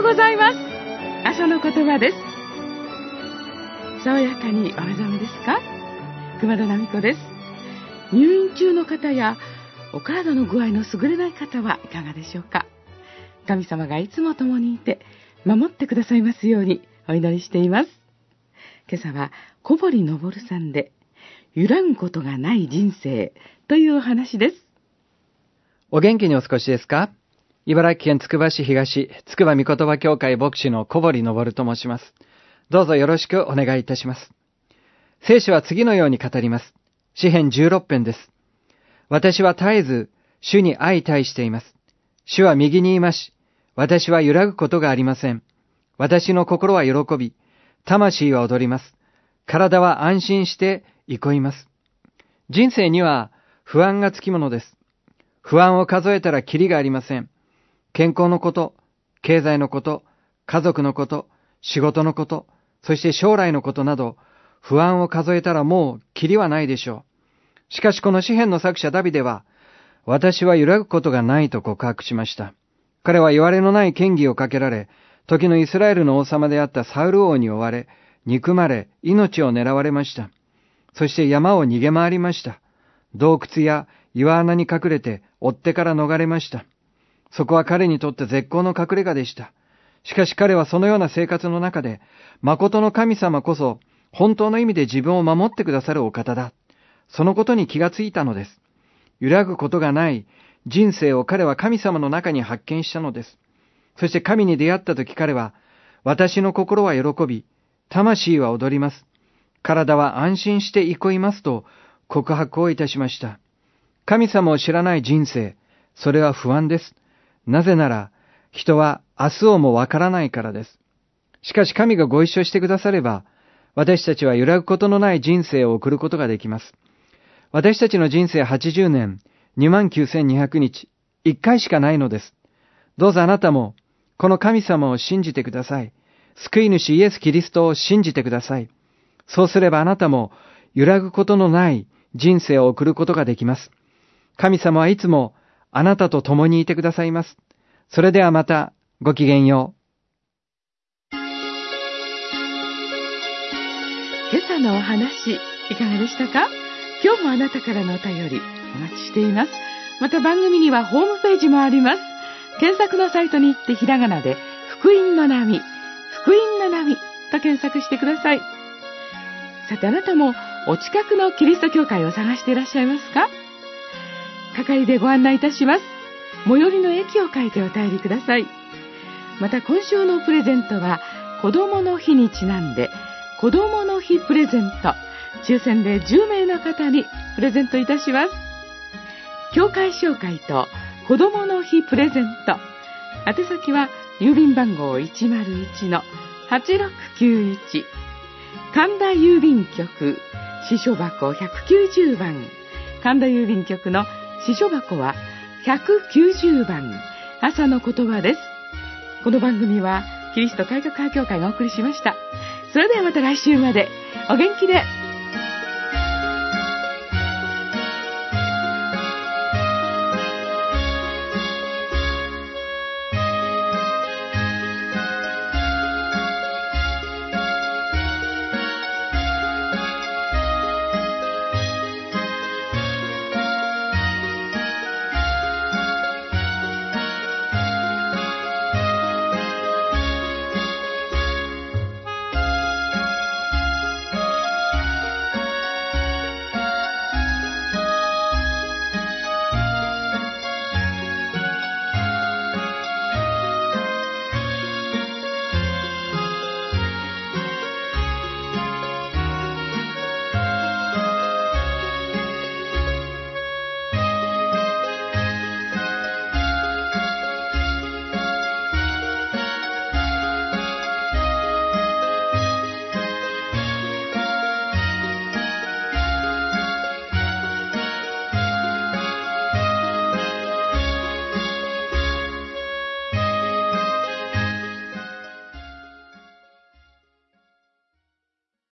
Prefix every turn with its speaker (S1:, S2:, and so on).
S1: ございます。朝の言葉です。爽やかにお目覚めですか？熊田奈美子です。入院中の方やお体の具合の優れない方はいかがでしょうか？神様がいつも共にいて守ってくださいますようにお祈りしています。今朝は小堀昇さんで揺らぐことがない人生というお話です。
S2: お元気にお過ごしですか？茨城県つくば市東つくば御言葉教会牧師の小堀昇と申します。どうぞよろしくお願いいたします。聖書は次のように語ります。詩編16編です。私は絶えず主に相対しています。主は右にいまし、私は揺らぐことがありません。私の心は喜び、魂は踊ります。体は安心して憩います。人生には不安がつきものです。不安を数えたらキリがありません。健康のこと、経済のこと、家族のこと、仕事のこと、そして将来のことなど、不安を数えたらもうキリはないでしょう。しかしこの詩編の作者ダビデは、私は揺らぐことがないと告白しました。彼は言われのない嫌疑をかけられ、時のイスラエルの王様であったサウル王に追われ、憎まれ、命を狙われました。そして山を逃げ回りました。洞窟や岩穴に隠れて追っ手から逃れました。そこは彼にとって絶好の隠れ家でした。しかし彼はそのような生活の中で、誠の神様こそ本当の意味で自分を守ってくださるお方だ。そのことに気がついたのです。揺らぐことがない人生を彼は神様の中に発見したのです。そして神に出会ったとき彼は、私の心は喜び、魂は踊ります。体は安心して憩いますと告白をいたしました。神様を知らない人生、それは不安です。なぜなら、人は明日をもわからないからです。しかし神がご一緒してくだされば、私たちは揺らぐことのない人生を送ることができます。私たちの人生80年、29,200日、1回しかないのです。どうぞあなたも、この神様を信じてください。救い主イエス・キリストを信じてください。そうすればあなたも、揺らぐことのない人生を送ることができます。神様はいつも、あなたと共にいてくださいます。それではまた、ごきげんよう。
S1: 今朝のお話、いかがでしたか？今日もあなたからのお便り、お待ちしています。また番組にはホームページもあります。検索のサイトに行ってひらがなで、福音の波、福音の波と検索してください。さてあなたも、お近くのキリスト教会を探していらっしゃいますか？係でご案内いたします。最寄りの駅を書いてお便りください。また今週のプレゼントは子供の日にちなんで子供の日プレゼント、抽選で10名の方にプレゼントいたします。教会紹介と子供の日プレゼント、宛先は郵便番号 101-8691 神田郵便局支所箱190番、神田郵便局の支所箱は190番、朝の言葉です。この番組はキリスト改革派教会がお送りしました。それではまた来週までお元気で。